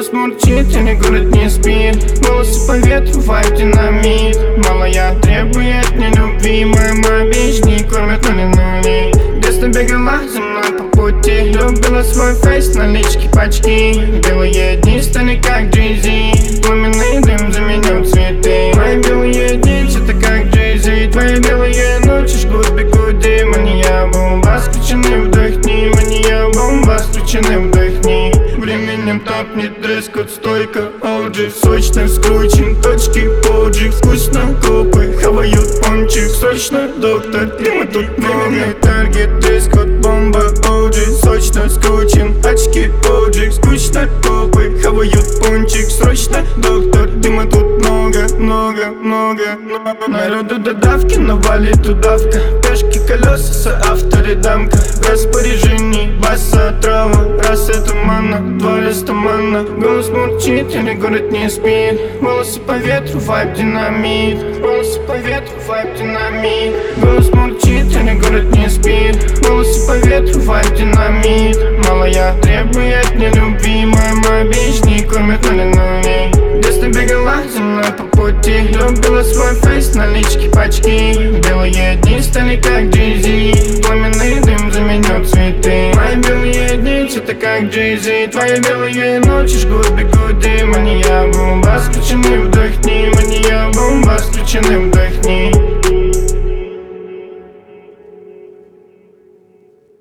Голос мурчит, или город не спит. Волосы по ветру, вайб динамит. Малая требует не любви, моя бич не кормят нули. Детство бегала за мной по пути. Любила свой фейс, налички, пачки. Белые дни стали как Джей-Зи. Пламенный дым заменил цветы. Мои белые дни, это как Джей-Зи. Твои белые ночи жгут бигуди. Мания бомба, включены вдохни. Мания бомба, включены вдохни. Временем тапнет дресс-код, стойка OG. Сочно скручен, точки поджиг. Вкусно копы, хавают пончик. Срочно, доктор, климат тут временный таргет. Дресс-код, бомба OG. Сочно скручен, очки поджиг. Скучно копы, хавают пончик. Срочно, доктор, дыма тут много. Народу до давки, но валит удавка. Пешки, колеса, соавторедамка. В распоряжении баса трава. Раз это манна, два листа манна. Голос мурчит, или город не спит. Волосы по ветру, вайб динамит. Волосы по ветру, вайб динамит. Голос мурчит, или город не спит. Волосы по ветру, вайб динамит. Малая требует не любви. Моя бич не кормят нули. Детство бегала за мной по пути. Любила свой фейс, налички, пачки. Белые дни стали как Джей-Зи. Пламенный дым заменил цветы. Мои белые дни, это как Джей-Зи. Твои белые ночи жгут бигуди. Мания бомба, включены вдохни. Мания бомба, включены вдохни.